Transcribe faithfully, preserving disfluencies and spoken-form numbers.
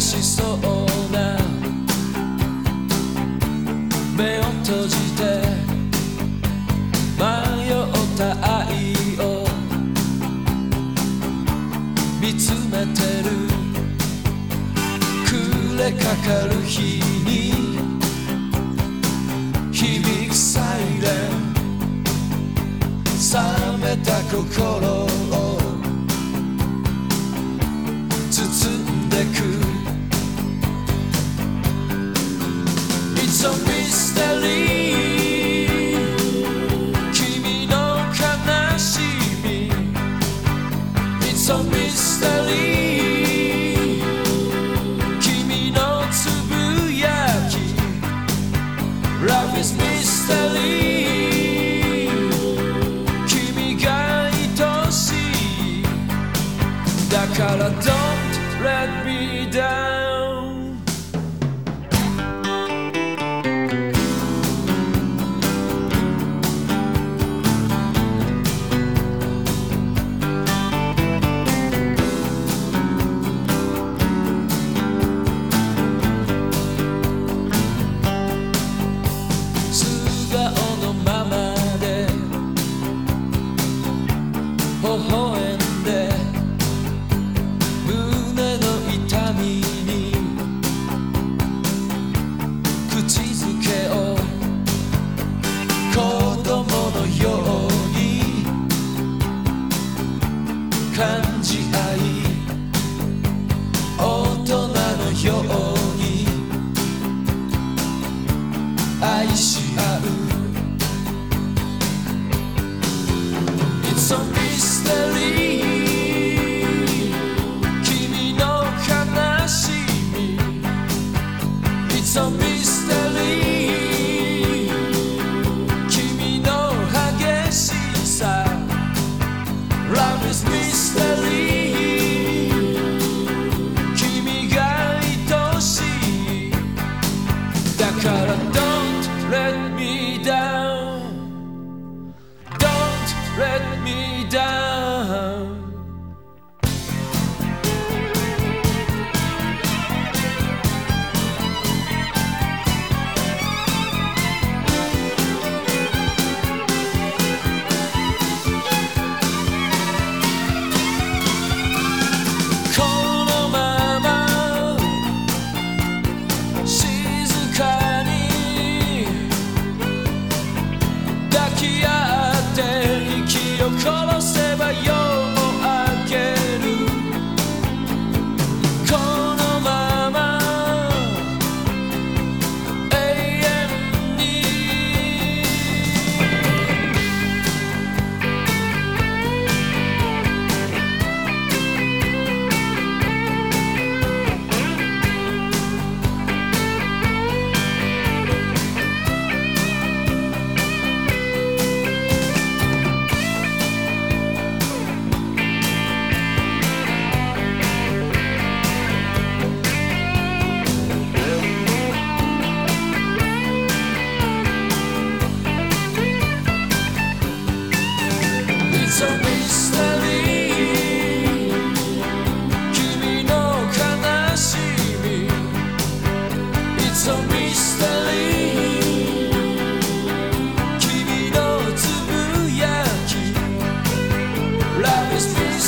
しそうな目を閉じて迷った愛を見つめてる暮れかかる日に響くサイレン冷めた心を包んでく It's a mystery 君の悲しみ It's a mystery 君のつぶやき Love is mystery 君が愛しいだから Don't let me down微笑んで胸の痛みに口づけを子供のように感じ合い大人のように愛し合う It's a mystery 君の悲しみ It's a mystery 君の激しさ Love is mystery 君が愛しいだから Don't let me down Don't let me downこのまま静かに抱き合って息を殺せば夜も明けるこのまま永遠にIt's a mystery 君の悲しみ It's a mystery 君のつぶやき Love is mystery